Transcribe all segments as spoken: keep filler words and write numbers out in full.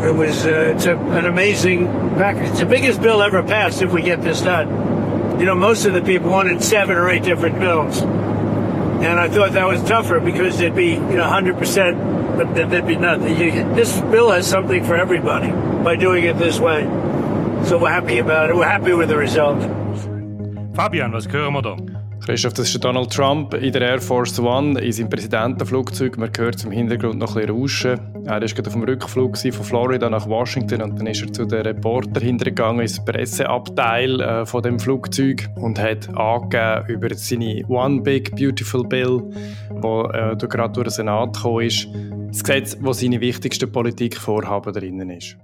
It was uh, it's a, an amazing package. It's the biggest bill ever passed if we get this done. You know, most of the people wanted seven or eight different bills. And I thought that was tougher because there'd be, you know, one hundred percent, but there'd be nothing. You, this bill has something for everybody by doing it this way. So we're happy about it. We're happy with the result. Fabian, was hören wir da? Christoph, das ist Donald Trump in der Air Force One in seinem Präsidentenflugzeug. Man hört im Hintergrund noch ein bisschen Rauschen. Er war gerade auf dem Rückflug von Florida nach Washington und dann ist er zu den Reportern hintergegangen ins Presseabteil äh, von dem Flugzeug und hat angegeben über seine One Big Beautiful Bill, wo äh, gerade durch den Senat gekommen ist. Das Gesetz, wo seine wichtigsten Politikvorhaben drinnen ist.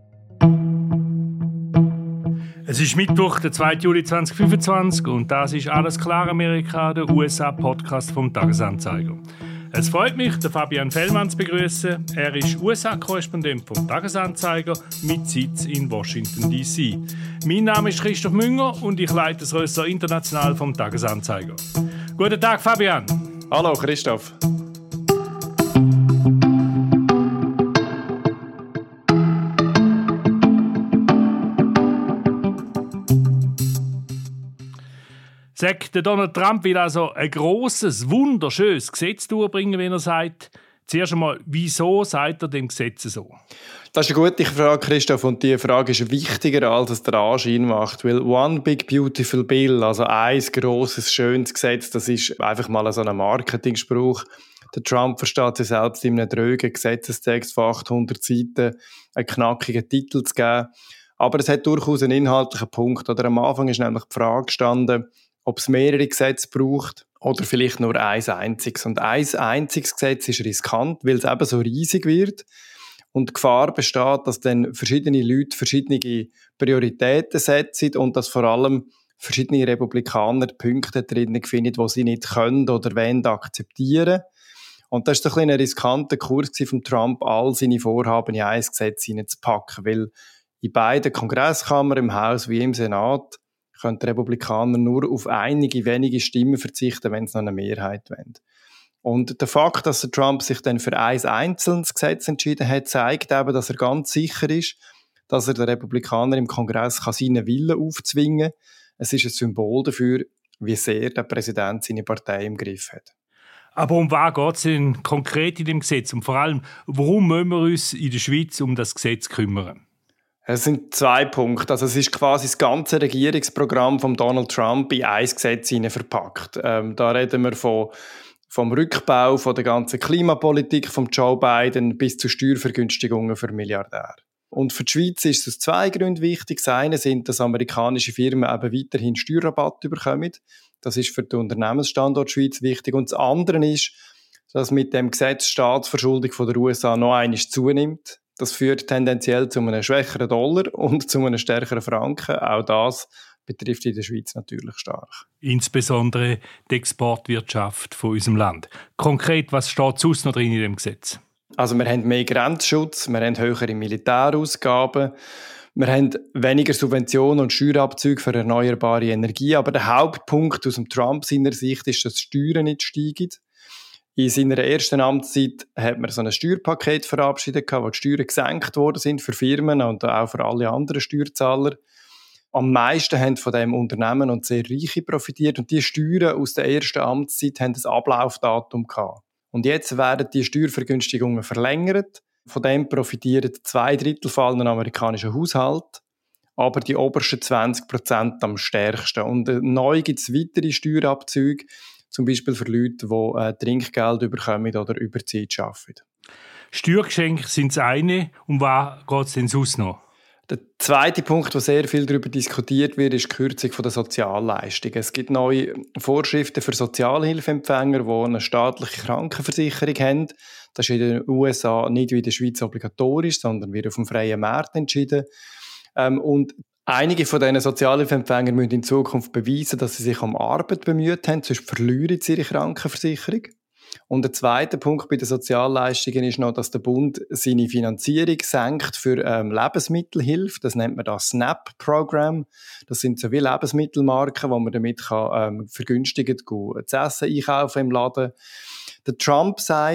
Es ist Mittwoch, der zweite Juli zweitausendfünfundzwanzig und das ist «Alles klar Amerika», der U S A-Podcast vom Tagesanzeiger. Es freut mich, den Fabian Fellmann zu begrüßen. Er ist U S A-Korrespondent vom Tagesanzeiger mit Sitz in Washington D C. Mein Name ist Christoph Münger und ich leite das Ressort international vom Tagesanzeiger. Guten Tag, Fabian. Hallo, Christoph. Sagt der Donald Trump will also ein grosses, wunderschönes Gesetz durchbringen, wenn er sagt, zuerst einmal, wieso sagt er dem Gesetz so? Das ist eine gute Frage, Christoph, und diese Frage ist wichtiger, als es der Anschein macht. Weil One Big Beautiful Bill, also ein grosses, schönes Gesetz, das ist einfach mal so ein Marketingspruch. Der Trump versteht sich selbst in einem drögen Gesetzestext von achthundert Seiten einen knackigen Titel zu geben. Aber es hat durchaus einen inhaltlichen Punkt. Oder am Anfang ist nämlich die Frage gestanden, ob es mehrere Gesetze braucht oder vielleicht nur eins einziges. Und ein einziges Gesetz ist riskant, weil es eben so riesig wird und die Gefahr besteht, dass dann verschiedene Leute verschiedene Prioritäten setzen und dass vor allem verschiedene Republikaner Punkte drin finden, die sie nicht können oder wollen akzeptieren. Und das war ein, ein riskanter Kurs von Trump, all seine Vorhaben in ein Gesetz hineinzupacken, weil in beiden Kongresskammern, im Haus wie im Senat, können die Republikaner nur auf einige wenige Stimmen verzichten, wenn sie noch eine Mehrheit wollen. Und der Fakt, dass der Trump sich dann für ein einzelnes Gesetz entschieden hat, zeigt eben, dass er ganz sicher ist, dass er den Republikanern im Kongress kann seinen Willen aufzwingen kann. Es ist ein Symbol dafür, wie sehr der Präsident seine Partei im Griff hat. Aber um was geht es denn konkret in dem Gesetz? Und vor allem, warum müssen wir uns in der Schweiz um das Gesetz kümmern? Es sind zwei Punkte. Also es ist quasi das ganze Regierungsprogramm von Donald Trump in ein Gesetz hinein verpackt. Ähm, da reden wir von, vom Rückbau von der ganzen Klimapolitik von Joe Biden bis zu Steuervergünstigungen für Milliardäre. Und für die Schweiz ist es aus zwei Gründen wichtig. Das eine sind, dass amerikanische Firmen eben weiterhin Steuerrabatt bekommen. Das ist für den Unternehmensstandort Schweiz wichtig. Und das andere ist, dass mit dem Gesetz die Staatsverschuldung von der U S A noch einmal zunimmt. Das führt tendenziell zu einem schwächeren Dollar und zu einem stärkeren Franken. Auch das betrifft in der Schweiz natürlich stark. Insbesondere die Exportwirtschaft von unserem Land. Konkret, was steht sonst noch drin in dem Gesetz? Also wir haben mehr Grenzschutz, wir haben höhere Militärausgaben, wir haben weniger Subventionen und Steuerabzüge für erneuerbare Energie. Aber der Hauptpunkt aus dem Trump seiner Sicht ist, dass die Steuern nicht steigen. In seiner ersten Amtszeit hat man so ein Steuerpaket verabschiedet, wo die Steuern gesenkt worden sind für Firmen und auch für alle anderen Steuerzahler. Am meisten haben von dem Unternehmen und sehr Reiche profitiert und die Steuern aus der ersten Amtszeit haben ein Ablaufdatum gehabt. Und jetzt werden die Steuervergünstigungen verlängert. Von dem profitieren zwei Drittel von allen amerikanischen Haushalten, aber die obersten zwanzig Prozent am stärksten. Und neu gibt es weitere Steuerabzüge, zum Beispiel für Leute, die äh, Trinkgeld bekommen oder Überzeit arbeiten. Steuergeschenke sind das eine. Um was geht es denn sonst noch? Der zweite Punkt, wo sehr viel darüber diskutiert wird, ist die Kürzung der Sozialleistungen. Es gibt neue Vorschriften für Sozialhilfeempfänger, die eine staatliche Krankenversicherung haben. Das ist in den U S A nicht wie in der Schweiz obligatorisch, sondern wird auf dem freien Markt entschieden. Ähm, und einige von diesen Sozialhilfeempfängern müssen in Zukunft beweisen, dass sie sich um Arbeit bemüht haben, sonst verlieren sie ihre Krankenversicherung. Und der zweite Punkt bei den Sozialleistungen ist noch, dass der Bund seine Finanzierung senkt für ähm, Lebensmittelhilfe. Das nennt man das SNAP-Programm. Das sind so wie Lebensmittelmarken, wo man damit kann, ähm, vergünstigt zu essen einkaufen im Laden. Der Trump sagt,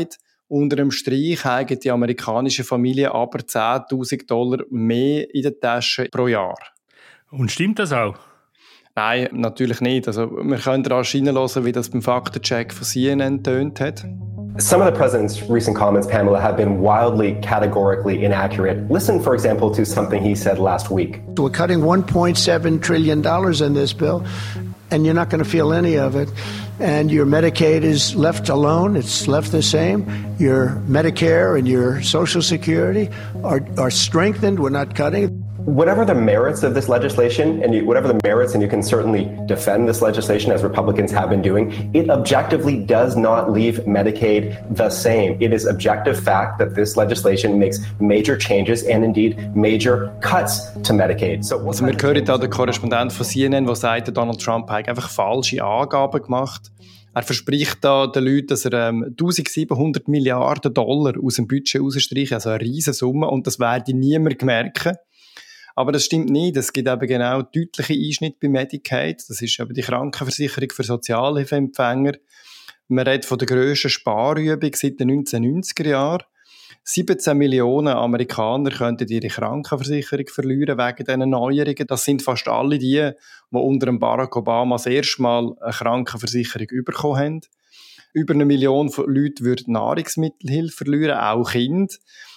Unter dem Strich haben die amerikanischen Familien aber zehntausend Dollar mehr in der Tasche pro Jahr. Und stimmt das auch? Nein, natürlich nicht. Also, wir können daran reinhören, wie das beim Faktencheck von C N N tönt hat. Some of the president's recent comments, Pamela, have been wildly, categorically inaccurate. Listen, for example, to something he said last week. We're cutting one point seven trillion dollars in this bill, and you're not going to feel any of it. And your Medicaid is left alone. It's left the same. Your Medicare and your Social Security are, are strengthened. We're not cutting. Whatever the merits of this legislation, and you, whatever the merits, and you can certainly defend this legislation as Republicans have been doing, it objectively does not leave Medicaid the same. It is objective fact that this legislation makes major changes and indeed major cuts to Medicaid. So, also wir hören da den Korrespondent von C N N, der sagt, Donald Trump hat einfach falsche Angaben gemacht. Er verspricht da den Leuten, dass er ähm, eintausendsiebenhundert Milliarden Dollar aus dem Budget rausstreicht, also eine riesen Summe, und das werde niemand merken. Aber das stimmt nicht. Es gibt eben genau deutliche Einschnitte bei Medicaid. Das ist eben die Krankenversicherung für Sozialhilfeempfänger. Man redet von der grössten Sparübung seit den neunzehnhundertneunziger Jahren. siebzehn Millionen Amerikaner könnten ihre Krankenversicherung verlieren wegen diesen Neuerungen. Das sind fast alle die, die unter Barack Obama das erste Mal eine Krankenversicherung bekommen haben. Über eine Million Leute würden Nahrungsmittelhilfe verlieren, auch Kinder.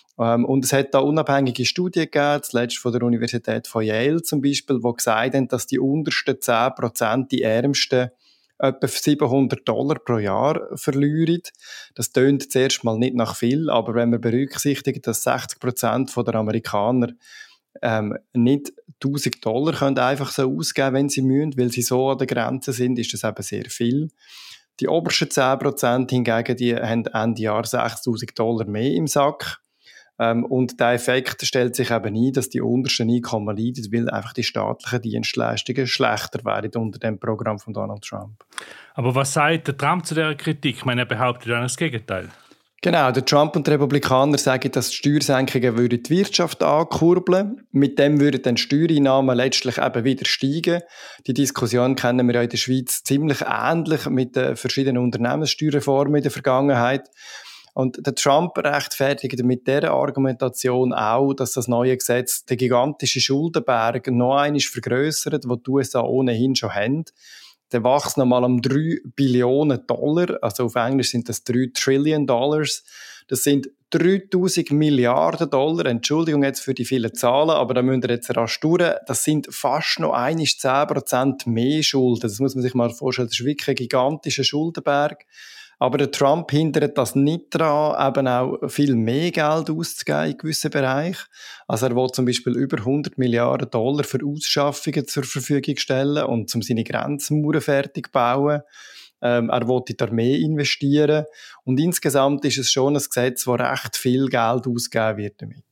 Und es hat da unabhängige Studien gegeben, zuletzt von der Universität von Yale zum Beispiel, die gesagt haben, dass die untersten zehn Prozent, die ärmsten, etwa siebenhundert Dollar pro Jahr verlieren. Das tönt zuerst mal nicht nach viel, aber wenn man berücksichtigt, dass sechzig Prozent der Amerikaner ähm, nicht tausend Dollar können einfach so ausgeben, wenn sie müssen, weil sie so an der Grenze sind, ist das eben sehr viel. Die obersten zehn Prozent hingegen, die haben Ende Jahr sechstausend Dollar mehr im Sack. Ähm, und der Effekt stellt sich eben ein, dass die untersten Einkommen leiden, weil einfach die staatlichen Dienstleistungen schlechter werden unter dem Programm von Donald Trump. Aber was sagt der Trump zu dieser Kritik? Ich meine, er behauptet ja das Gegenteil. Genau, der Trump und die Republikaner sagen, dass die Steuersenkungen würden die Wirtschaft ankurbeln. Mit dem würden dann die Steuereinnahmen letztlich eben wieder steigen. Die Diskussion kennen wir ja in der Schweiz ziemlich ähnlich mit den verschiedenen Unternehmenssteuerreformen in der Vergangenheit. Und der Trump rechtfertigt mit dieser Argumentation auch, dass das neue Gesetz den gigantischen Schuldenberg noch einmal vergrössert, den die U S A ohnehin schon haben. Der wächst nochmal um drei Billionen Dollar, also auf Englisch sind das drei Trillion Dollars. Das sind dreitausend Milliarden Dollar, Entschuldigung jetzt für die vielen Zahlen, aber da müsst ihr jetzt rasch durch. Das sind fast noch einmal zehn Prozent mehr Schulden. Das muss man sich mal vorstellen, das ist wirklich ein gigantischer Schuldenberg. Aber der Trump hindert das nicht daran, eben auch viel mehr Geld auszugeben in gewissen Bereichen. Also er will zum Beispiel über hundert Milliarden Dollar für Ausschaffungen zur Verfügung stellen und um seine Grenzmauern fertig bauen. Ähm, er will in die Armee investieren. Und insgesamt ist es schon ein Gesetz, das recht viel Geld ausgegeben wird damit.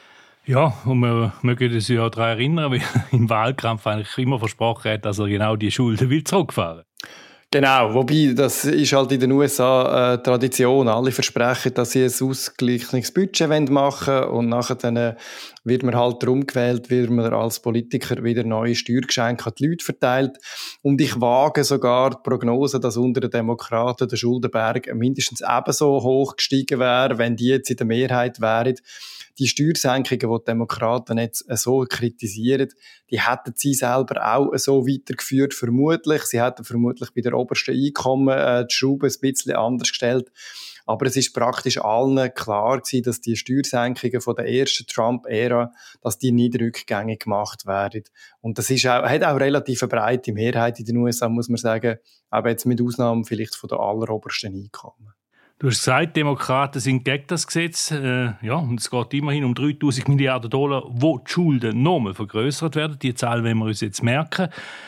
Ja, und wir mögen uns ja daran erinnern, wie im Wahlkampf eigentlich immer versprochen hat, dass er genau die Schulden will zurückfahren. Genau, wobei, das ist halt in den U S A äh, Tradition. Alle versprechen, dass sie ein ausgeglichenes Budget machen wollen und nachher dann äh, wird man halt darum gewählt, wird man als Politiker wieder neue Steuergeschenke an die Leute verteilt. Und ich wage sogar die Prognose, dass unter den Demokraten der Schuldenberg mindestens ebenso hoch gestiegen wäre, wenn die jetzt in der Mehrheit wären. Die Steuersenkungen, die die Demokraten jetzt so kritisieren, die hätten sie selber auch so weitergeführt, vermutlich. Sie hätten vermutlich bei der obersten Einkommen äh, die Schraube ein bisschen anders gestellt. Aber es ist praktisch allen klar gewesen, dass die Steuersenkungen von der ersten Trump-Ära, dass die nicht rückgängig gemacht werden. Und das ist auch, hat auch relativ eine breite Mehrheit in den U S A, muss man sagen, aber jetzt mit Ausnahme vielleicht von der allerobersten Einkommen. Du hast gesagt, Demokraten sind gegen das Gesetz. Äh, ja, und es geht immerhin um dreitausend Milliarden Dollar, wo die Schulden nochmal vergrößert werden. Die Zahl wollen wir uns jetzt merken.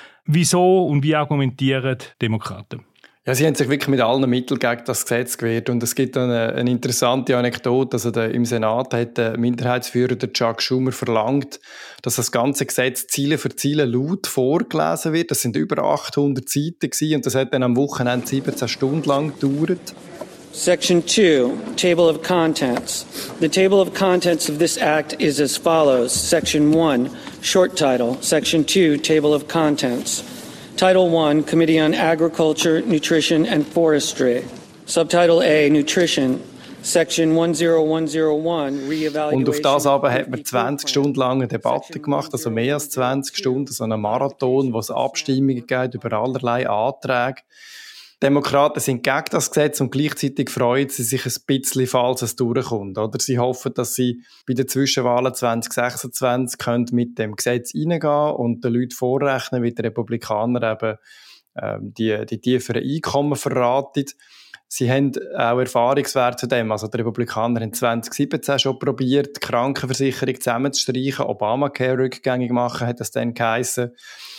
Wieso und wie argumentieren Demokraten? Ja, sie haben sich wirklich mit allen Mitteln gegen das Gesetz gewehrt. Und es gibt eine, eine interessante Anekdote. Also der, im Senat hat der Minderheitsführer, der Chuck Schumer, verlangt, dass das ganze Gesetz Ziele für Ziele laut vorgelesen wird. Das sind über achthundert Seiten gewesen, und das hat dann am Wochenende siebzehn Stunden lang gedauert. Section two, Table of Contents. The Table of Contents of this Act is as follows. Section one, Short Title. Section two, Table of Contents. Title one, Committee on Agriculture, Nutrition and Forestry. Subtitle A, Nutrition. Section one oh one oh one, Reevaluation. Und auf das aber hat man zwanzig Stunden lang eine Debatte gemacht, also mehr als zwanzig Stunden, so einen Marathon, wo es Abstimmungen gibt über allerlei Anträge. Die Demokraten sind gegen das Gesetz und gleichzeitig freuen sie sich ein bisschen, falls es durchkommt. Oder sie hoffen, dass sie bei den Zwischenwahlen zwanzig sechsundzwanzig können mit dem Gesetz reingehen und den Leuten vorrechnen, wie die Republikaner eben ähm, die, die tieferen Einkommen verraten. Sie haben auch Erfahrungswerte zu dem. Also die Republikaner haben zwanzig siebzehn schon probiert, die Krankenversicherung zusammenzustreichen, Obamacare rückgängig machen, hat das dann geheissen.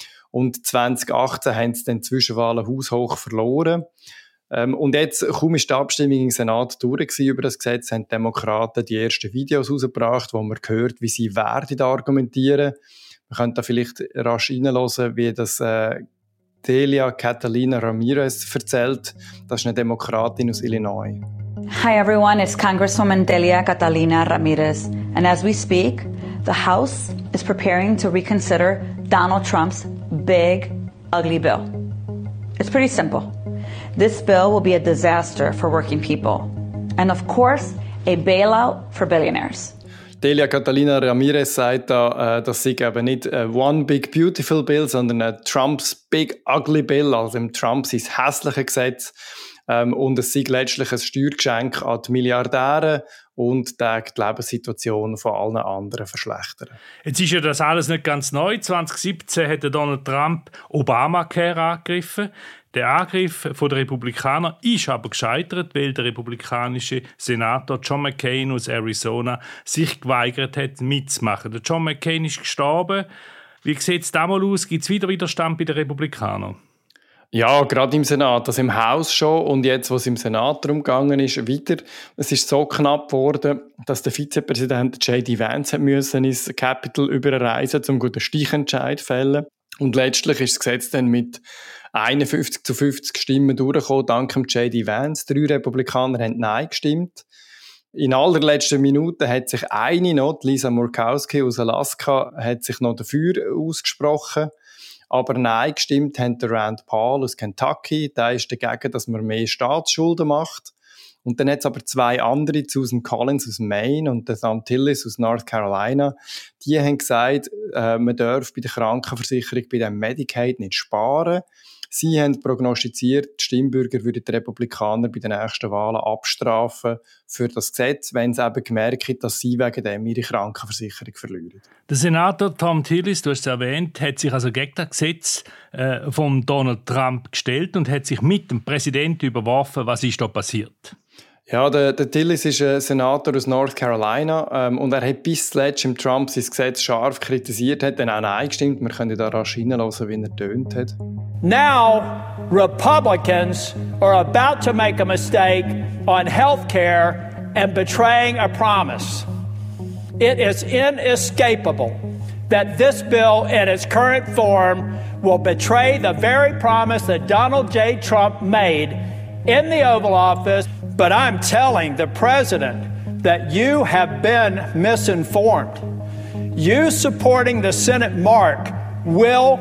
Und zwanzig achtzehn haben sie dann die Zwischenwahlen haushoch verloren. Ähm, und jetzt, kaum ist die Abstimmung im Senat durch gewesen über das Gesetz, haben die Demokraten die ersten Videos rausgebracht, wo man hört, wie sie werden argumentieren. Man könnte da vielleicht rasch reinhören, wie das äh, Delia Catalina Ramirez erzählt. Das ist eine Demokratin aus Illinois. Hi everyone, it's Congresswoman Delia Catalina Ramirez. And as we speak, the House is preparing to reconsider Donald Trump's big, ugly bill. It's pretty simple. This bill will be a disaster for working people. And of course, a bailout for billionaires. Delia Catalina Ramirez sagt da, äh, das sei eben nicht äh, One Big Beautiful Bill, sondern äh, Trumps Big Ugly Bill, also im Trump sein hässliches Gesetz. Ähm, und es sei letztlich ein Steuergeschenk an die Milliardäre und die Lebenssituation von allen anderen verschlechtern. Jetzt ist ja das alles nicht ganz neu. zwanzig siebzehn hat Donald Trump Obamacare angegriffen. Der Angriff der Republikaner ist aber gescheitert, weil der republikanische Senator John McCain aus Arizona sich geweigert hat, mitzumachen. Der John McCain ist gestorben. Wie sieht es damals aus? Gibt es wieder Widerstand bei den Republikanern? Ja, gerade im Senat, also im Haus schon und jetzt, wo es im Senat darum gegangen ist, wieder. Es ist so knapp geworden, dass der Vizepräsident J D Vance hat müssen ins Capitol überreisen, um den Stichentscheid zu fällen. Und letztlich ist das Gesetz dann mit einundfünfzig zu fünfzig Stimmen durchgekommen, dank dem J D Vance. Drei Republikaner haben Nein gestimmt. In allerletzten Minuten hat sich eine noch, Lisa Murkowski aus Alaska, hat sich noch dafür ausgesprochen. Aber Nein gestimmt haben der Rand Paul aus Kentucky. Der ist dagegen, dass man mehr Staatsschulden macht. Und dann hat es aber zwei andere, Susan Collins aus Maine und der Thom Tillis aus North Carolina. Die haben gesagt, äh, man darf bei der Krankenversicherung, bei dem Medicaid nicht sparen. Sie haben prognostiziert, die Stimmbürger würden die Republikaner bei den nächsten Wahlen abstrafen für das Gesetz, wenn sie eben merken, dass sie wegen dem ihre Krankenversicherung verlieren. Der Senator Thom Tillis, du hast es erwähnt, hat sich also gegen das Gesetz äh, von Donald Trump gestellt und hat sich mit dem Präsidenten überworfen. Was ist da passiert? Ja, der, der Tillis ist ein Senator aus North Carolina ähm, und er hat bis zuletzt im Trump sein Gesetz scharf kritisiert, hat dann auch Nein gestimmt. Wir können da rasch hineinhören, wie er tönt hat. Now, Republicans are about to make a mistake on health care and betraying a promise. It is inescapable that this bill in its current form will betray the very promise that Donald J. Trump made in the Oval Office. But I'm telling the President that you have been misinformed. You supporting the Senate mark will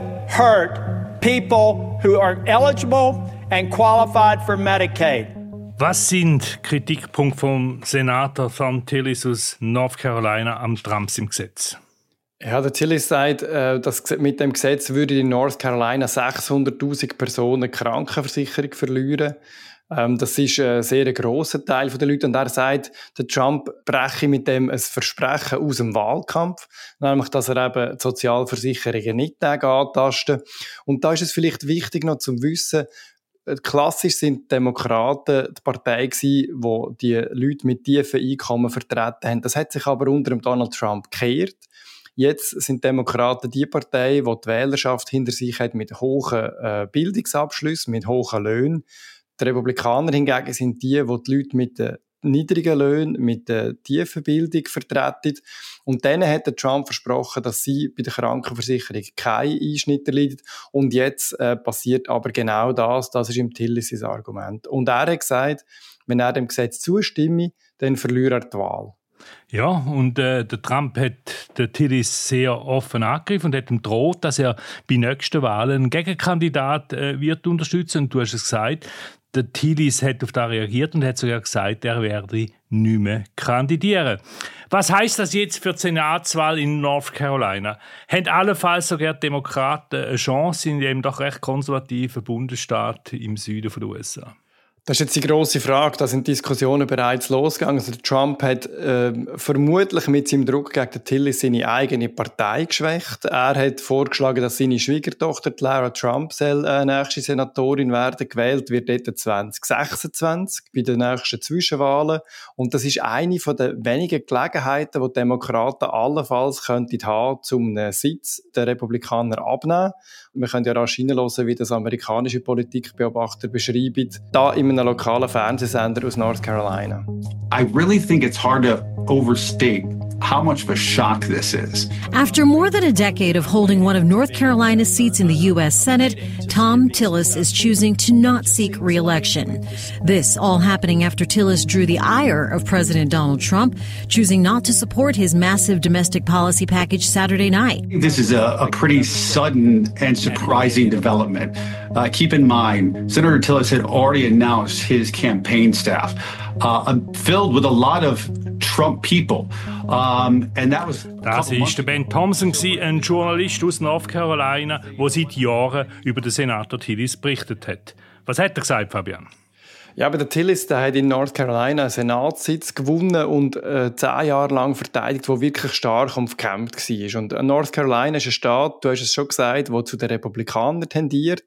hurt people who are eligible and qualified for Medicaid. Was sind Kritikpunkte vom Senator Thom Tillis aus North Carolina am Trump im Gesetz? Ja, der Tillis sagt, dass mit dem Gesetz würde in North Carolina sechshunderttausend Personen die Krankenversicherung verlieren. Das ist ein sehr grosser Teil der Leute. Und er sagt, der Trump breche mit dem ein Versprechen aus dem Wahlkampf, nämlich, dass er eben die Sozialversicherungen nicht antasten. Und da ist es vielleicht wichtig noch zu wissen, klassisch sind die Demokraten die Partei gewesen, die die Leute mit tiefen Einkommen vertreten haben. Das hat sich aber unter dem Donald Trump gekehrt. Jetzt sind die Demokraten die Partei, die die Wählerschaft hinter sich hat mit hohen äh, Bildungsabschlüssen, mit hohen Löhnen. Die Republikaner hingegen sind die, die die Leute mit den niedrigen Löhnen, mit der tiefen Bildung vertreten. Und denen hat der Trump versprochen, dass sie bei der Krankenversicherung keine Einschnitte leiden. Und jetzt äh, passiert aber genau das. Das ist im Tillis sein Argument. Und er hat gesagt, wenn er dem Gesetz zustimme, dann verliert er die Wahl. Ja, und äh, der Trump hat den Tillis sehr offen angegriffen und hat ihm droht, dass er bei nächsten Wahlen einen Gegenkandidat äh, wird unterstützen. Und du hast es gesagt, Der Tillis hat auf das reagiert und hat sogar gesagt, er werde nicht mehr kandidieren. Was heisst das jetzt für die Senatswahl in North Carolina? Haben allenfalls sogar die Demokraten eine Chance in dem doch recht konservativen Bundesstaat im Süden der U S A? Das ist jetzt die grosse Frage. Da sind Diskussionen bereits losgegangen. Also Trump hat äh, vermutlich mit seinem Druck gegen den Tillis seine eigene Partei geschwächt. Er hat vorgeschlagen, dass seine Schwiegertochter Lara Trump soll, äh, nächste Senatorin werden. Gewählt wird dort zwanzig sechsundzwanzig bei den nächsten Zwischenwahlen. Und das ist eine von den wenigen Gelegenheiten, die die Demokraten allenfalls könnten haben, um einen Sitz der Republikaner abzunehmen. Wir können ja rasch hineinhören, wie das amerikanische Politikbeobachter beschreiben, da in einem lokalen Fernsehsender aus North Carolina. I really think it's hard to overstate how much of a shock this is. After more than a decade of holding one of North Carolina's seats in the U S Senate, Thom Tillis is choosing to not seek re-election. This all happening after Tillis drew the ire of President Donald Trump, choosing not to support his massive domestic policy package Saturday night. This is a, a pretty sudden and surprising development. Uh, keep in mind, Senator Tillis had already announced his campaign staff, uh, filled with a lot of Trump people. Um, and that was das war Ben Thompson, ein Journalist aus North Carolina, der seit Jahren über den Senator Tillis berichtet hat. Was hat er gesagt, Fabian? Ja, aber der Tillis, der hat in North Carolina einen Senatssitz gewonnen und äh, zehn Jahre lang verteidigt, wo wirklich stark umkämpft war. Und North Carolina ist ein Staat, du hast es schon gesagt, der zu den Republikanern tendiert,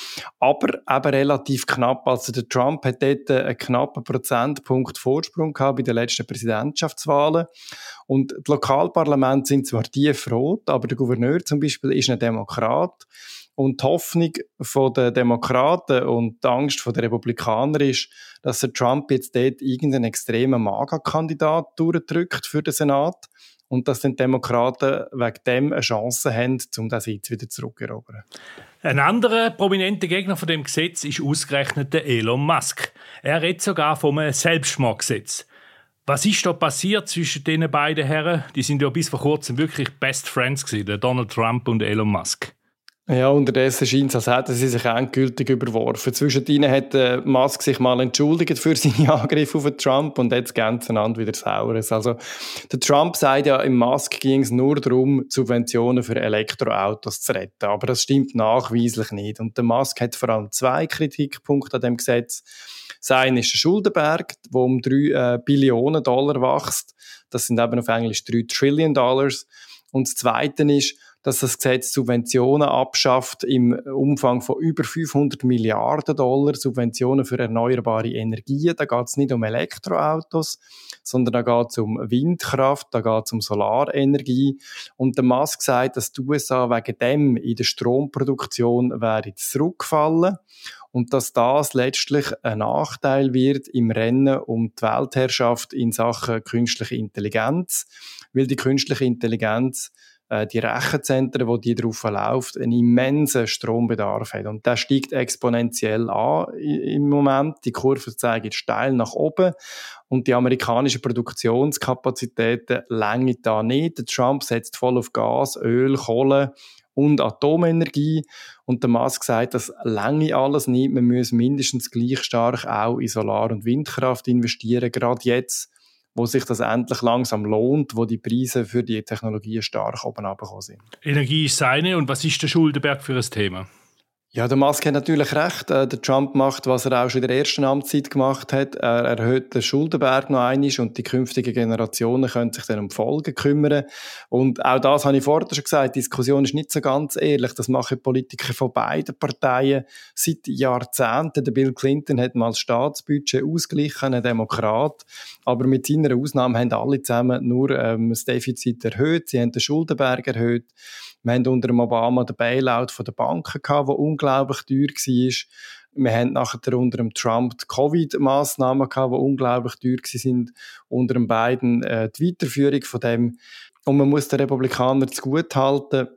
aber eben relativ knapp. Also der Trump hat dort einen knappen Prozentpunkt Vorsprung gehabt bei den letzten Präsidentschaftswahlen. Und die Lokalparlamente sind zwar tiefrot, aber der Gouverneur zum Beispiel ist ein Demokrat. Und die Hoffnung der Demokraten und die Angst der Republikaner ist, dass der Trump jetzt dort irgendeinen extremen MAGA-Kandidat durchdrückt für den Senat und dass die Demokraten wegen dem eine Chance haben, um den Sitz wieder zurückzuerobern. Ein anderer prominenter Gegner von dem Gesetz ist ausgerechnet der Elon Musk. Er redet sogar vom Selbstmordgesetz. Was ist da passiert zwischen diesen beiden Herren? Die sind ja bis vor kurzem wirklich Best Friends gewesen, der Donald Trump und Elon Musk. Ja, unterdessen scheint es, als hätten sie sich endgültig überworfen. Zwischen ihnen hat äh, Musk sich mal entschuldigt für seine Angriffe auf Trump und jetzt gehen sie einander wieder Saures. Also, der Trump sagt ja, im Musk ging es nur darum, Subventionen für Elektroautos zu retten. Aber das stimmt nachweislich nicht. Und der Musk hat vor allem zwei Kritikpunkte an dem Gesetz. Das eine ist der Schuldenberg, der um drei äh, Billionen Dollar wächst. Das sind eben auf Englisch drei Trillion Dollars. Und das zweite ist, dass das Gesetz Subventionen abschafft im Umfang von über fünfhundert Milliarden Dollar, Subventionen für erneuerbare Energien. Da geht es nicht um Elektroautos, sondern da geht es um Windkraft, da geht es um Solarenergie. Und der Musk sagt, dass die U S A wegen dem in der Stromproduktion wäre zurückgefallen und dass das letztlich ein Nachteil wird im Rennen um die Weltherrschaft in Sachen künstliche Intelligenz, weil die künstliche Intelligenz die Rechenzentren, wo die drauf läuft, einen immensen Strombedarf hat. Und der steigt exponentiell an im Moment. Die Kurve zeigt steil nach oben. Und die amerikanischen Produktionskapazitäten reichen da nicht. Der Trump setzt voll auf Gas, Öl, Kohle und Atomenergie. Und der Musk sagt, das reiche alles nicht. Man muss mindestens gleich stark auch in Solar- und Windkraft investieren, gerade jetzt, wo sich das endlich langsam lohnt, wo die Preise für die Technologien stark oben runtergekommen sind. Energie ist seine. Und was ist der Schuldenberg für ein Thema? Ja, der Musk hat natürlich recht. Der Trump macht, was er auch schon in der ersten Amtszeit gemacht hat. Er erhöht den Schuldenberg noch einmal und die künftigen Generationen können sich dann um die Folgen kümmern. Und auch das habe ich vorher schon gesagt, die Diskussion ist nicht so ganz ehrlich. Das machen Politiker von beiden Parteien seit Jahrzehnten. Der Bill Clinton hat mal das Staatsbudget ausgeglichen, ein Demokrat. Aber mit seiner Ausnahme haben alle zusammen nur ähm, das Defizit erhöht. Sie haben den Schuldenberg erhöht. Wir haben unter dem Obama den Bailout von der Banken gehabt, der unglaublich teuer war. Wir haben nachher unter dem Trump die Covid-Massnahmen gehabt, die unglaublich teuer waren. Unter dem Biden äh, die Weiterführung von dem. Und man muss den Republikanern zugutehalten,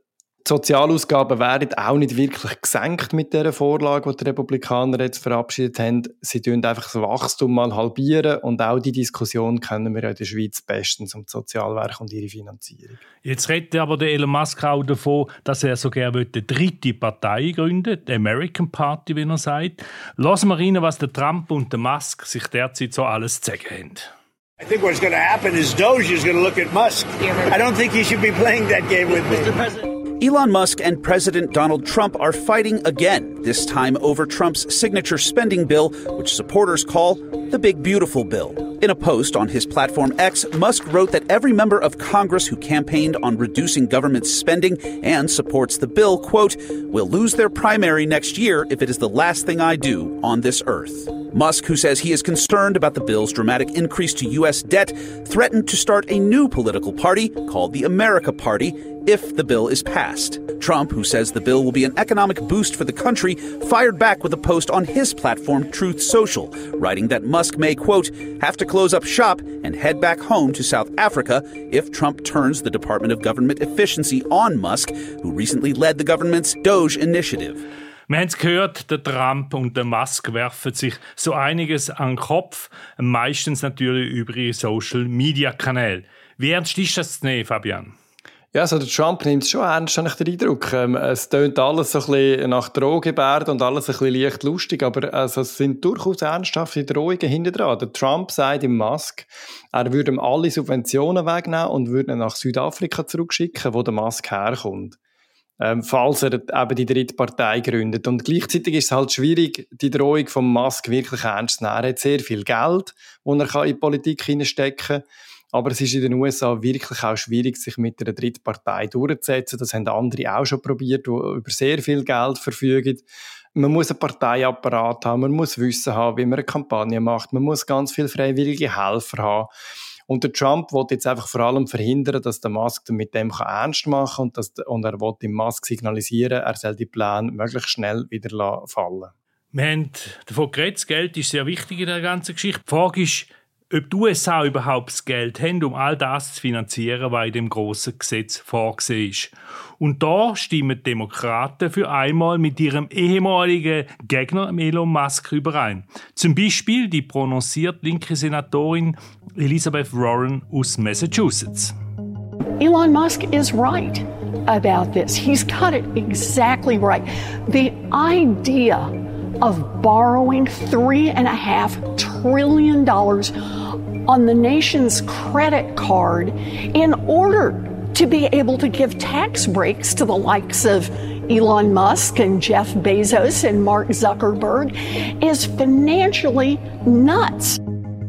Die Sozialausgaben werden auch nicht wirklich gesenkt mit dieser Vorlage, die die Republikaner jetzt verabschiedet haben. Sie tun einfach das Wachstum mal halbieren und auch die Diskussion kennen wir ja in der Schweiz bestens um das Sozialwerk und ihre Finanzierung. Jetzt redet aber der Elon Musk auch davon, dass er so gerne eine dritte Partei gründen, die American Party, wie er sagt. Lassen wir rein, was der Trump und der Musk sich derzeit so alles zu sagen haben. I think what's going to happen is Doge is going to look at Musk. I don't think he should be playing that game with me. Elon Musk and President Donald Trump are fighting again, this time over Trump's signature spending bill, which supporters call the Big Beautiful Bill. In a post on his platform X, Musk wrote that every member of Congress who campaigned on reducing government spending and supports the bill, quote, will lose their primary next year if it is the last thing I do on this earth. Musk, who says he is concerned about the bill's dramatic increase to U S debt, threatened to start a new political party called the America Party if the bill is passed. Trump, who says the bill will be an economic boost for the country, fired back with a post on his platform Truth Social, writing that Musk may, quote, have to close up shop and head back home to South Africa if Trump turns the Department of Government Efficiency on Musk, who recently led the government's Doge initiative. Wir haben es gehört, der Trump und der Musk werfen sich so einiges an den Kopf, meistens natürlich über ihre Social-Media-Kanäle. Wie ernst ist das zu nehmen, Fabian? Ja, also der Trump nimmt es schon ernst, habe ich den Eindruck. Ähm, es tönt alles so ein bisschen nach Drohgebärden und alles ein bisschen leicht lustig, aber also, es sind durchaus ernsthafte Drohungen hinten dran. Der Trump sagt dem Musk, er würde ihm alle Subventionen wegnehmen und würde ihn nach Südafrika zurückschicken, wo der Musk herkommt. Ähm, falls er eben die dritte Partei gründet. Und gleichzeitig ist es halt schwierig, die Drohung von Musk wirklich ernst zu nehmen. Er hat sehr viel Geld, das er in die Politik hineinstecken kann. Aber es ist in den U S A wirklich auch schwierig, sich mit einer dritten Partei durchzusetzen. Das haben andere auch schon probiert, die über sehr viel Geld verfügen. Man muss einen Parteiapparat haben, man muss Wissen haben, wie man eine Kampagne macht, man muss ganz viele freiwillige Helfer haben. Und der Trump will jetzt einfach vor allem verhindern, dass der Musk mit dem ernst machen kann und, dass, und er will dem Musk signalisieren, er soll die Pläne möglichst schnell wieder fallen. Wir haben davon geredet, das Geld ist sehr wichtig in der ganzen Geschichte. Die Frage ist, ob die U S A überhaupt das Geld haben, um all das zu finanzieren, was in dem grossen Gesetz vorgesehen ist. Und da stimmen die Demokraten für einmal mit ihrem ehemaligen Gegner Elon Musk überein. Zum Beispiel die prononciert linke Senatorin Elizabeth Warren aus Massachusetts. Elon Musk is right about this. He's got it exactly right. The idea of borrowing three and a half trillion dollars on the nation's credit card in order to be able to give tax breaks to the likes of Elon Musk and Jeff Bezos and Mark Zuckerberg is financially nuts.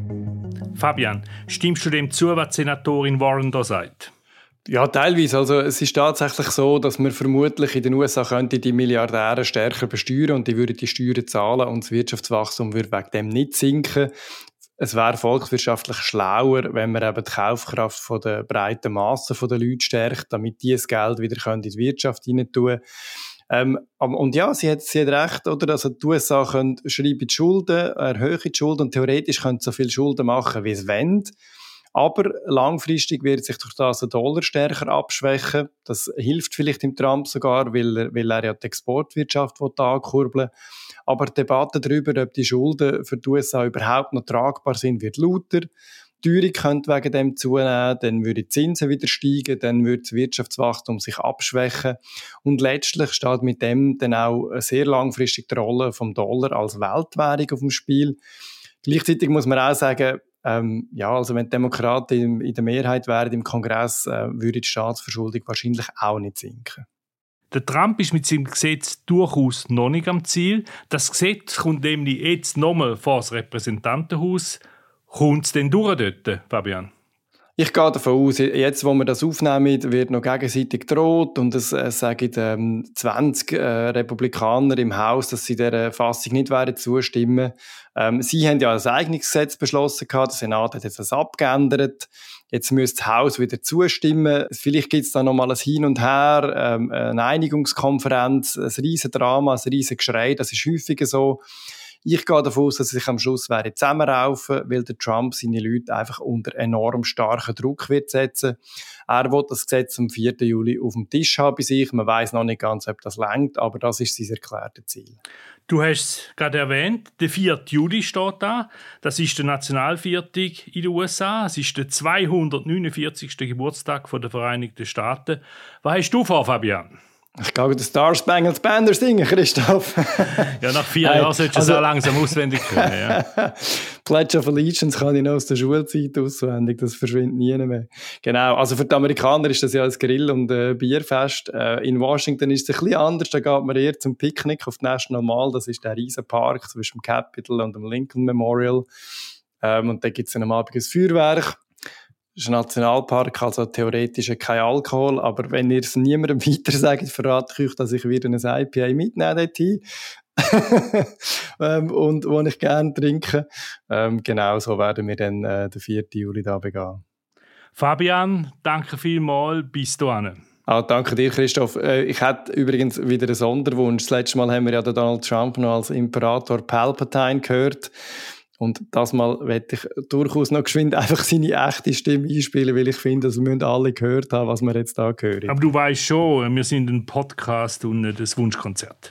Fabian, stimmst du dem zu, was die Senatorin Warren da sagt? Ja, teilweise. Also, es ist tatsächlich so, dass man vermutlich in den U S A könnte die Milliardäre stärker besteuern und die würden die Steuern zahlen und das Wirtschaftswachstum würde wegen dem nicht sinken. Es wäre volkswirtschaftlich schlauer, wenn man eben die Kaufkraft von der breiten Masse der Leute stärkt, damit die das Geld wieder in die Wirtschaft hinein tun können. Ähm, und ja, sie hat, sie hat recht, oder? Also die U S A können schreiben die Schulden, erhöhen die Schulden und theoretisch können sie so viel Schulden machen, wie sie wollen. Aber langfristig wird sich durch das der Dollar stärker abschwächen. Das hilft vielleicht dem Trump sogar, weil er, weil er ja die Exportwirtschaft ankurbeln will. Aber die Debatte darüber, ob die Schulden für die U S A überhaupt noch tragbar sind, wird lauter. Die Teuerung könnte wegen dem zunehmen, dann würden die Zinsen wieder steigen, dann würde das Wirtschaftswachstum sich abschwächen. Und letztlich steht mit dem dann auch sehr langfristig die Rolle vom Dollar als Weltwährung auf dem Spiel. Gleichzeitig muss man auch sagen, Ähm, ja, also wenn die Demokraten in, in der Mehrheit wären im Kongress, äh, würde die Staatsverschuldung wahrscheinlich auch nicht sinken. Der Trump ist mit seinem Gesetz durchaus noch nicht am Ziel. Das Gesetz kommt nämlich jetzt nochmal vor das Repräsentantenhaus. Kommt es denn durch dort, Fabian? Ich gehe davon aus, jetzt, wo wir das aufnehmen, wird noch gegenseitig gedroht und es äh, sagen ähm, zwanzig äh, Republikaner im Haus, dass sie dieser Fassung nicht werden zustimmen. Ähm, sie haben ja ein eigenes Gesetz beschlossen gehabt, der Senat hat jetzt das abgeändert. Jetzt müsste das Haus wieder zustimmen. Vielleicht gibt es da noch mal ein Hin und Her, ähm, eine Einigungskonferenz, ein riesen Drama, ein riesen Geschrei. Das ist häufiger so. Ich gehe davon aus, dass sie sich am Schluss werden zusammenraufen, weil der Trump seine Leute einfach unter enorm starken Druck wird setzen. Er will das Gesetz am vierten Juli auf dem Tisch haben bei sich. Man weiss noch nicht ganz, ob das reicht, aber das ist sein erklärtes Ziel. Du hast es gerade erwähnt, der vierte Juli steht da. Das ist der Nationalviertag in den U S A. Es ist der zweihundertneunundvierzigste Geburtstag der Vereinigten Staaten. Was hast du vor, Fabian? Ich glaube, den Star Spangled Banner singen, Christoph. Ja, nach vier Jahren solltest du es auch langsam auswendig können. Ja. Pledge of Allegiance kann ich noch aus der Schulzeit auswendig, das verschwindet nie mehr. Genau, also für die Amerikaner ist das ja ein Grill- und äh, Bierfest. Äh, in Washington ist es ein bisschen anders, da geht man eher zum Picknick auf die National Mall, das ist der riesen Park zwischen dem Capitol und dem Lincoln Memorial. Ähm, und da gibt es dann am Abend ein Feuerwerk. Das ist ein Nationalpark, also theoretisch kein Alkohol, aber wenn ihr es niemandem weiter sagt, verrate ich euch, dass ich wieder ein I P A mitnehme dorthin. ähm, und wo ich gerne trinke. Ähm, genau so werden wir dann äh, den vierten Juli da begehen. Fabian, danke vielmals, bis dahin. Ah, danke dir, Christoph. Äh, ich hätte übrigens wieder einen Sonderwunsch. Das letzte Mal haben wir ja den Donald Trump noch als Imperator Palpatine gehört. Und das Mal werde ich durchaus noch geschwind einfach seine echte Stimme einspielen, weil ich finde, dass wir alle gehört haben, was wir jetzt da hören. Aber du weißt schon, wir sind ein Podcast und nicht ein Wunschkonzert.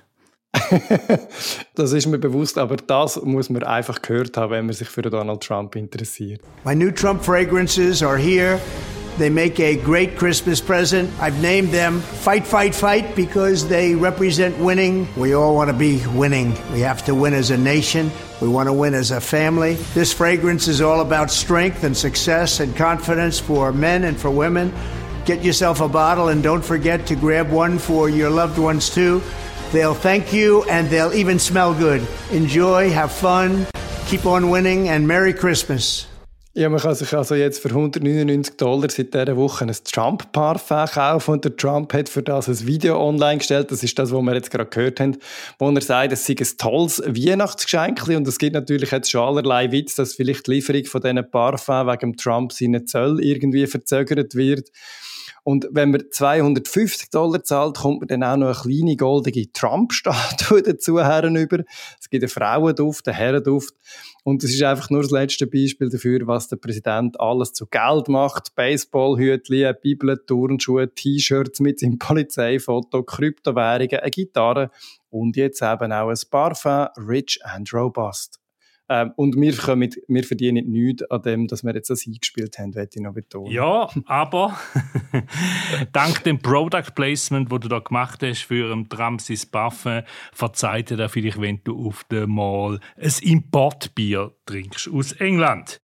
Das ist mir bewusst, aber das muss man einfach gehört haben, wenn man sich für Donald Trump interessiert. My new Trump fragrances are here. They make a great Christmas present. I've named them Fight, Fight, Fight because they represent winning. We all want to be winning. We have to win as a nation. We want to win as a family. This fragrance is all about strength and success and confidence for men and for women. Get yourself a bottle and don't forget to grab one for your loved ones too. They'll thank you and they'll even smell good. Enjoy, have fun, keep on winning and Merry Christmas. Ja, man kann sich also jetzt für hundertneunundneunzig Dollar seit dieser Woche ein Trump-Parfum kaufen und der Trump hat für das ein Video online gestellt. Das ist das, was wir jetzt gerade gehört haben, wo er sagt, es sei ein tolles Weihnachtsgeschenk und es gibt natürlich jetzt schon allerlei Witz, dass vielleicht die Lieferung von diesen Parfum wegen Trump seinen Zoll irgendwie verzögert wird. Und wenn man zweihundertfünfzig Dollar zahlt, kommt man dann auch noch eine kleine goldige Trump-Statue dazu herüber. Es gibt einen Frauenduft, einen Herrenduft. Und das ist einfach nur das letzte Beispiel dafür, was der Präsident alles zu Geld macht. Baseballhütchen, Bibel, Turnschuhe, T-Shirts mit seinem Polizeifoto, Kryptowährungen, eine Gitarre und jetzt eben auch ein Parfum, Rich and Robust. Ähm, und wir, kommen, wir verdienen nichts an dem, dass wir jetzt das eingespielt haben, möchte ich noch betonen. Ja, aber dank dem Product Placement, das du da gemacht hast für ein Trump sein Parfum, verzeiht dir vielleicht, wenn du auf dem Mall ein Importbier trinkst aus England.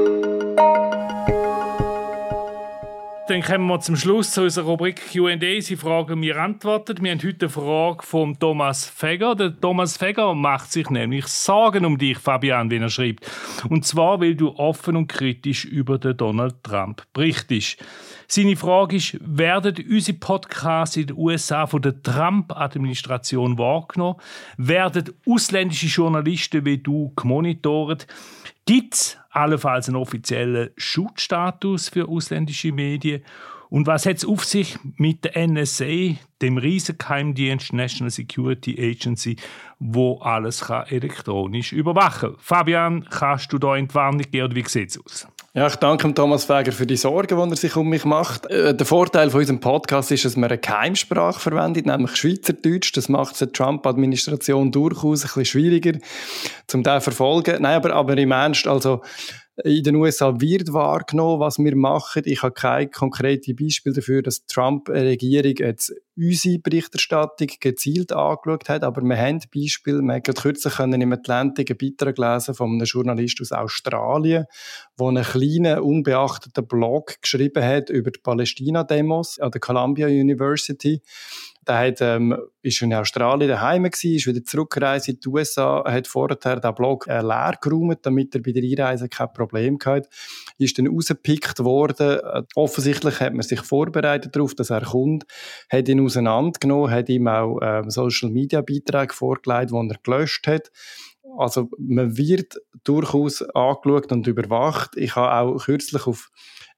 Dann kommen wir zum Schluss zu unserer Rubrik Q and A. Sie fragen, wir antworten. Wir haben heute eine Frage von Thomas Fegger. Der Thomas Fegger macht sich nämlich Sorgen um dich, Fabian, wenn er schreibt. Und zwar, weil du offen und kritisch über den Donald Trump berichtest. Seine Frage ist, werden unsere Podcasts in den U S A von der Trump-Administration wahrgenommen? Werden ausländische Journalisten wie du gemonitort? Gibt es allenfalls einen offiziellen Schutzstatus für ausländische Medien? Und was hat es auf sich mit der N S A, dem Riesengeheimdienst National Security Agency, wo alles kann elektronisch überwachen kann? Fabian, kannst du da Entwarnung geben oder wie sieht es aus? Ja, ich danke Thomas Fegger für die Sorgen, die er sich um mich macht. Äh, der Vorteil von unserem Podcast ist, dass wir eine Geheimsprache verwendet, nämlich Schweizerdeutsch. Das macht es der Trump-Administration durchaus ein bisschen schwieriger, um das zu verfolgen. Nein, aber, aber im Ernst, also in den U S A wird wahrgenommen, was wir machen. Ich habe kein konkretes Beispiel dafür, dass die Trump-Regierung jetzt unsere Berichterstattung gezielt angeschaut hat, aber wir haben Beispiele. Wir haben kürzlich im Atlantic einen Beitrag gelesen von einem Journalist aus Australien, der einen kleinen, unbeachteten Blog geschrieben hat über die Palästina-Demos an der Columbia University. Der hat, ähm, ist in Australien daheim gewesen, ist wieder zurückgereist in die U S A, hat vorher den Blog äh, leer geräumt, damit er bei der Einreise kein Problem hatte. Ist dann rausgepickt worden. Äh, offensichtlich hat man sich vorbereitet darauf, dass er kommt, hat ihn auseinandergenommen, hat ihm auch äh, Social-Media-Beiträge vorgelegt, die er gelöscht hat. Also man wird durchaus angeschaut und überwacht. Ich habe auch kürzlich auf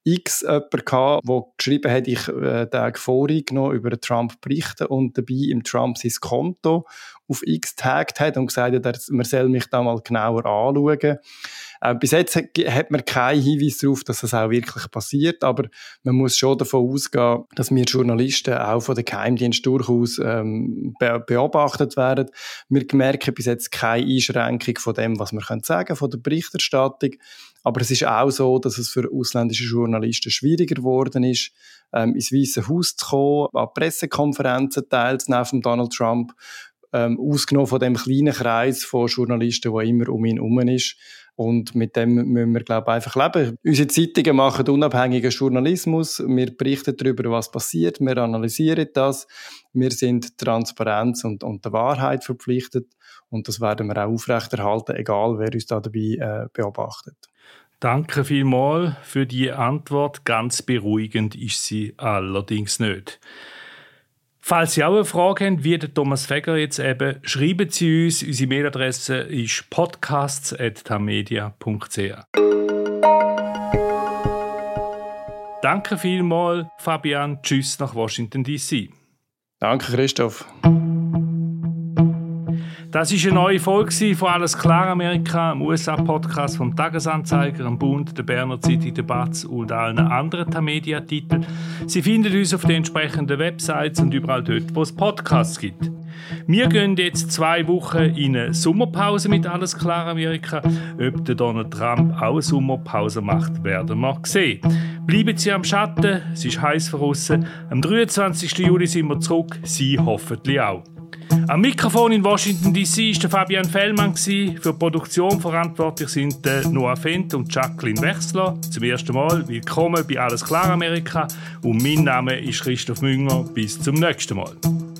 X jemanden gehabt, der geschrieben hat, ich äh, Tage vorher noch über Trump berichten und dabei im Trump sein Konto auf X getaggt hat und gesagt hat, man soll mich da mal genauer anschauen. Äh, bis jetzt hat, hat man keinen Hinweis darauf, dass das auch wirklich passiert, aber man muss schon davon ausgehen, dass wir Journalisten auch von den Geheimdiensten durchaus ähm, be- beobachtet werden. Wir merken bis jetzt keine Einschränkung von dem, was man sagen können, von der Berichterstattung. Aber es ist auch so, dass es für ausländische Journalisten schwieriger geworden ist, ähm, ins Weiße Haus zu kommen, an Pressekonferenzen teilzunehmen von Donald Trump, ähm, ausgenommen von dem kleinen Kreis von Journalisten, der immer um ihn herum ist. Und mit dem müssen wir, glaube ich, einfach leben. Unsere Zeitungen machen unabhängigen Journalismus. Wir berichten darüber, was passiert. Wir analysieren das. Wir sind Transparenz und, und der Wahrheit verpflichtet. Und das werden wir auch aufrechterhalten, egal wer uns da dabei äh, beobachtet. Danke vielmals für die Antwort. Ganz beruhigend ist sie allerdings nicht. Falls Sie auch eine Frage haben, wie der Thomas Feger jetzt eben, schreiben Sie uns. Unsere Mailadresse ist podcasts at tamedia punkt c h. Danke vielmals, Fabian. Tschüss nach Washington D C. Danke, Christoph. Das war eine neue Folge von «Alles klar Amerika», im U S A-Podcast vom Tagesanzeiger, dem Bund, der Berner Zeitung, der Batz und allen anderen Tamedia-Titeln. Sie finden uns auf den entsprechenden Websites und überall dort, wo es Podcasts gibt. Wir gehen jetzt zwei Wochen in eine Sommerpause mit «Alles klar Amerika». Ob der Donald Trump auch eine Sommerpause macht, werden wir sehen. Bleiben Sie am Schatten, es ist heiß draussen. Am dreiundzwanzigsten Juli sind wir zurück, Sie hoffentlich auch. Am Mikrofon in Washington D C war der Fabian Fellmann. Für die Produktion verantwortlich sind Noah Fendt und Jacqueline Wechsler. Zum ersten Mal willkommen bei «Alles klar Amerika» und mein Name ist Christoph Münger. Bis zum nächsten Mal.